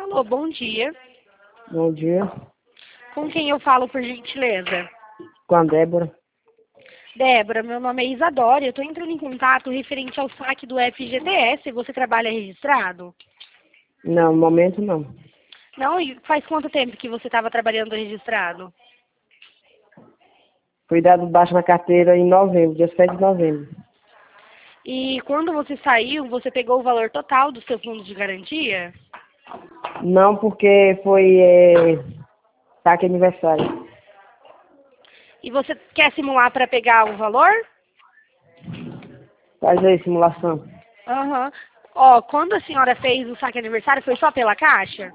Alô, bom dia. Bom dia. Com quem eu falo, por gentileza? Com a Débora. Débora, meu nome é Isadora. Eu estou entrando em contato referente ao saque do FGTS. Você trabalha registrado? Não, no momento não. Não? E faz quanto tempo que você estava trabalhando registrado? Foi dado baixo na carteira em novembro, dia 7 de novembro. E quando você saiu, você pegou o valor total do seu fundo de garantia? Não, porque foi saque aniversário. E você quer simular para pegar o valor? Faz aí, simulação. Aham. Ó, quando a senhora fez o saque aniversário, foi só pela Caixa?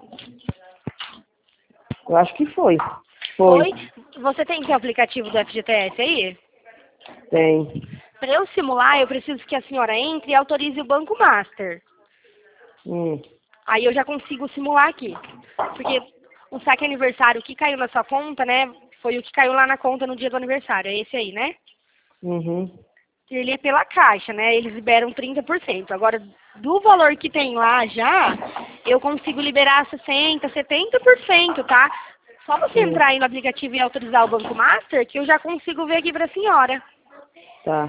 Eu acho que foi. Foi? Você tem que ter o aplicativo do FGTS aí? Tem. Para eu simular, eu preciso que a senhora entre e autorize o Banco Master. Hum. Aí eu já consigo simular aqui. Porque o saque aniversário que caiu na sua conta, né, foi o que caiu lá na conta no dia do aniversário. É esse aí, né? Uhum. Ele é pela Caixa, né? Eles liberam 30%. Agora, do valor que tem lá já, eu consigo liberar 60%, 70%, tá? Só você Sim. entrar aí no aplicativo e autorizar o Banco Master, que eu já consigo ver aqui pra senhora. Tá.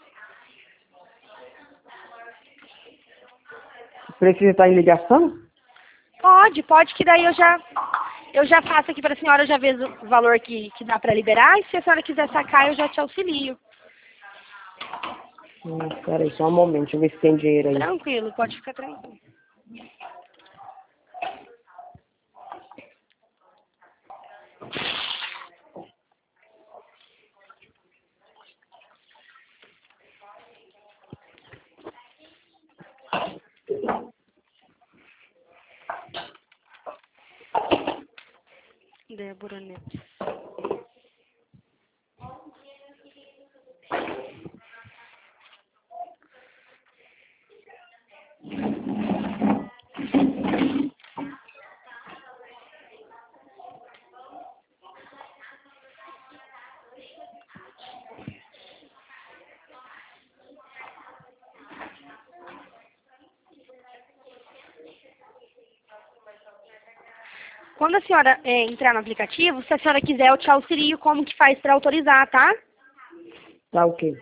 Precisa estar em ligação? Pode, que daí eu já faço aqui pra senhora, eu já vejo o valor que dá pra liberar, e se a senhora quiser sacar, eu já te auxilio. Peraí, só um momento, deixa eu ver se tem dinheiro aí. Tranquilo, pode ficar tranquilo. Débora Neves. Quando a senhora entrar no aplicativo, se a senhora quiser, eu te auxilio como que faz para autorizar, tá? Tá ok.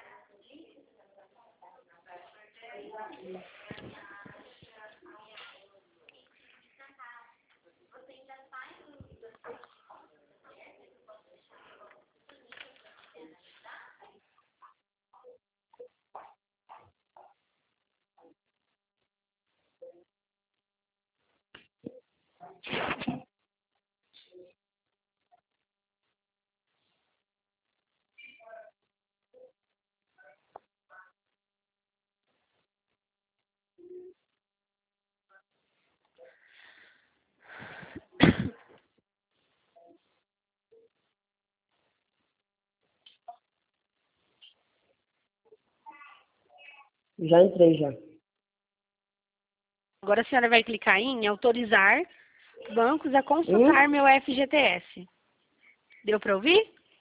Já entrei já. Agora a senhora vai clicar em autorizar bancos a Hum? consultar meu FGTS. Deu para ouvir?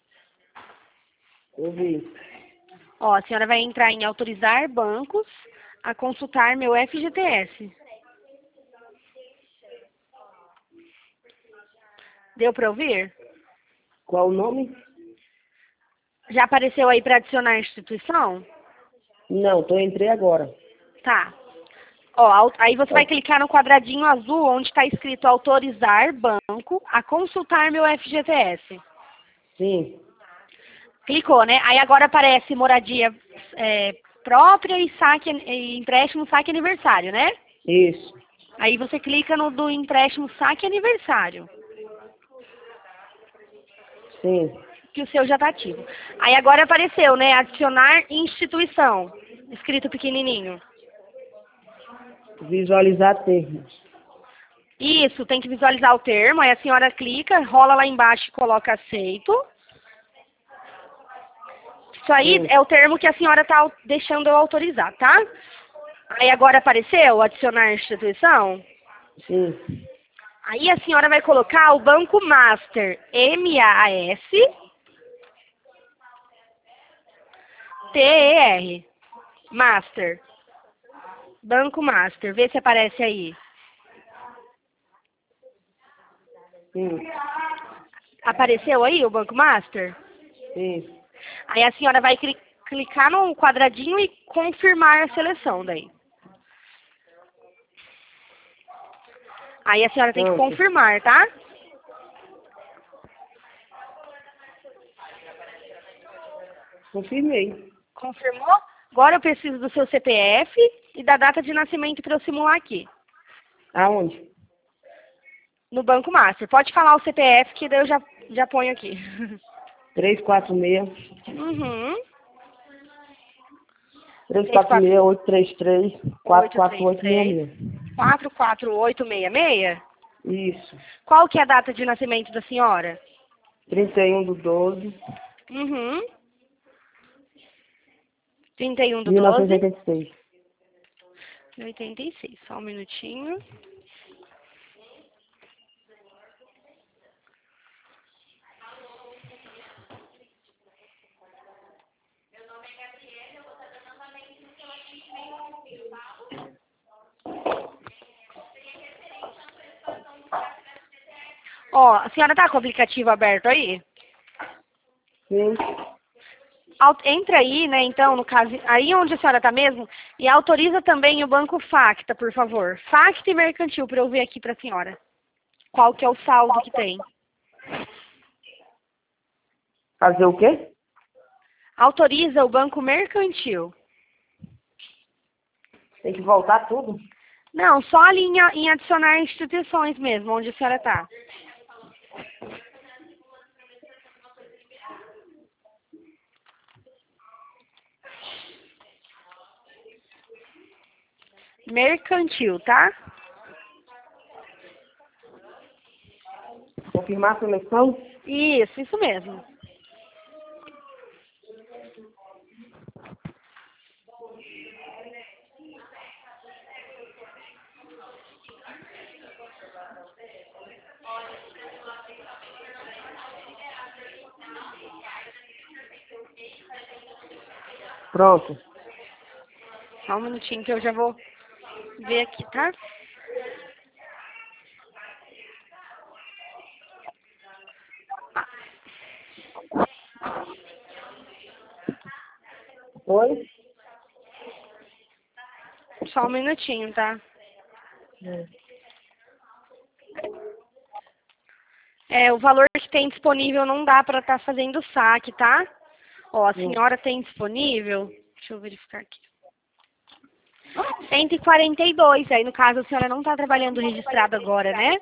Eu vi. Ó, a senhora vai entrar em autorizar bancos a consultar meu FGTS. Deu para ouvir? Qual o nome? Já apareceu aí para adicionar a instituição? Não, entrei agora. Tá. Ó, aí você vai clicar no quadradinho azul onde está escrito autorizar banco a consultar meu FGTS. Sim. Clicou, né? Aí agora aparece moradia própria e saque, e empréstimo saque aniversário, né? Isso. Aí você clica no do empréstimo saque aniversário, Sim. que o seu já está ativo. Aí agora apareceu, né? Adicionar instituição, escrito pequenininho. Visualizar termos. Isso, tem que visualizar o termo, aí a senhora clica, rola lá embaixo e coloca aceito. Isso aí Sim. é o termo que a senhora está deixando eu autorizar, tá? Aí agora apareceu adicionar instituição. Sim. Aí a senhora vai colocar o Banco Master, M-A-S-T-E-R. Master. Banco Master. Vê se aparece aí. Sim. Apareceu aí o Banco Master? Isso. Aí a senhora vai clicar no quadradinho e confirmar a seleção daí. Aí a senhora tem que Pronto. confirmar, tá? Confirmei. Confirmou? Agora eu preciso do seu CPF e da data de nascimento para eu simular aqui. Aonde? No Banco Master. Pode falar o CPF que daí eu já ponho aqui. 346. Uhum. 346 833 44866. 44866. Isso. Qual que é a data de nascimento da senhora? 31/12. Uhum. 31/12. 1986. 86. Só um minutinho. Ó, a senhora tá com o aplicativo aberto aí? Sim. Entra aí, né, então, no caso, aí onde a senhora tá mesmo, e autoriza também o Banco Facta, por favor. Facta e Mercantil, para eu ver aqui para a senhora. Qual que é o saldo que tem? Fazer o quê? Autoriza o Banco Mercantil. Tem que voltar tudo? Não, só ali em adicionar instituições mesmo, onde a senhora tá. Mercantil, tá? Confirmar a seleção? Isso mesmo. Pronto. Só um minutinho que eu já vou ver aqui, tá? Oi? Só um minutinho, tá? O valor que tem disponível não dá para estar fazendo saque, tá? Ó, a senhora tem disponível, deixa eu verificar aqui. 142, aí no caso a senhora não está trabalhando registrado agora, né?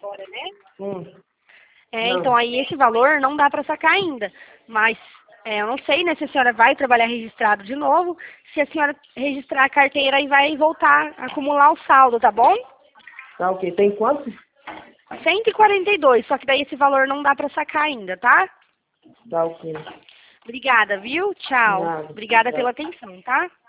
Então aí esse valor não dá para sacar ainda. Mas eu não sei, né, se a senhora vai trabalhar registrado de novo. Se a senhora registrar a carteira, aí vai voltar a acumular o saldo, tá bom? Tá ok. Tem quanto? 142, só que daí esse valor não dá para sacar ainda, tá? Tá ok. Obrigada, viu? Tchau. Nada. Obrigada Tchau. pela atenção, tá?